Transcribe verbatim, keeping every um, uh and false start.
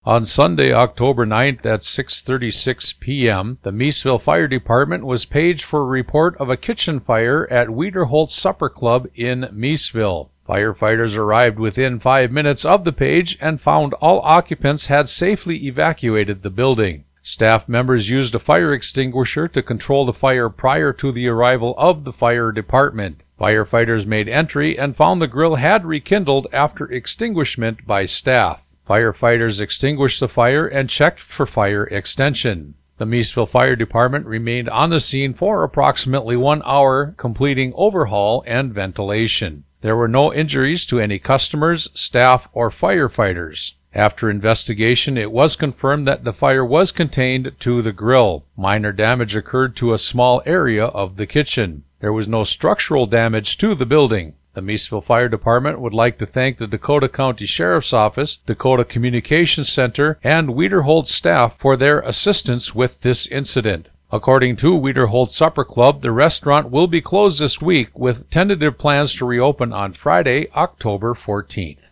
On Sunday, October ninth at six thirty-six p.m., the Meesville Fire Department was paged for a report of a kitchen fire at Wiederholt Supper Club in Meesville. Firefighters arrived within five minutes of the page and found all occupants had safely evacuated the building. Staff members used a fire extinguisher to control the fire prior to the arrival of the fire department. Firefighters made entry and found the grill had rekindled after extinguishment by staff. Firefighters extinguished the fire and checked for fire extension. The Meesville Fire Department remained on the scene for approximately one hour, completing overhaul and ventilation. There were no injuries to any customers, staff, or firefighters. After investigation, it was confirmed that the fire was contained to the grill. Minor damage occurred to a small area of the kitchen. There was no structural damage to the building. The Meesville Fire Department would like to thank the Dakota County Sheriff's Office, Dakota Communications Center, and Wiederholt staff for their assistance with this incident. According to Wiederholt Supper Club, the restaurant will be closed this week with tentative plans to reopen on Friday, October fourteenth.